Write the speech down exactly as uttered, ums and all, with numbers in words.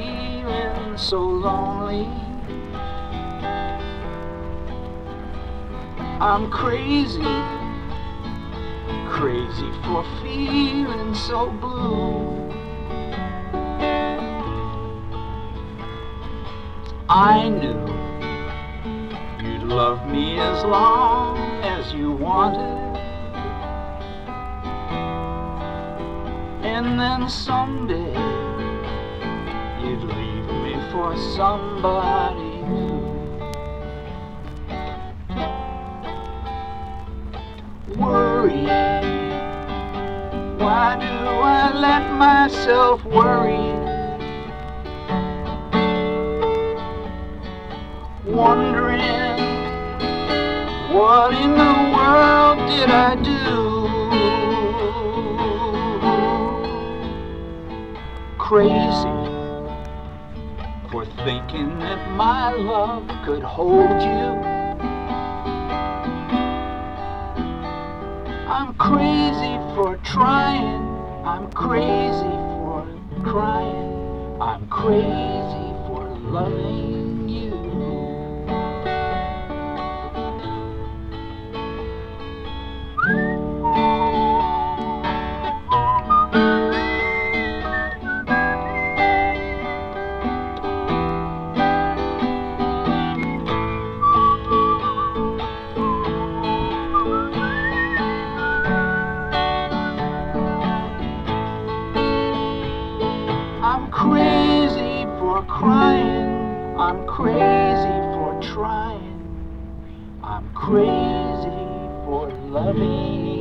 feeling so lonely. I'm crazy, crazy for feeling so blue. I knew you'd love me as long as you wanted, and then someday you'd leave me for somebody new. Worry, why do I let myself worry? Wondering, what in the world did I do? Crazy for thinking that my love could hold you. I'm crazy for trying, I'm crazy for crying, I'm crazy for loving you. I'm crazy for crying, I'm crazy for trying, I'm crazy for loving.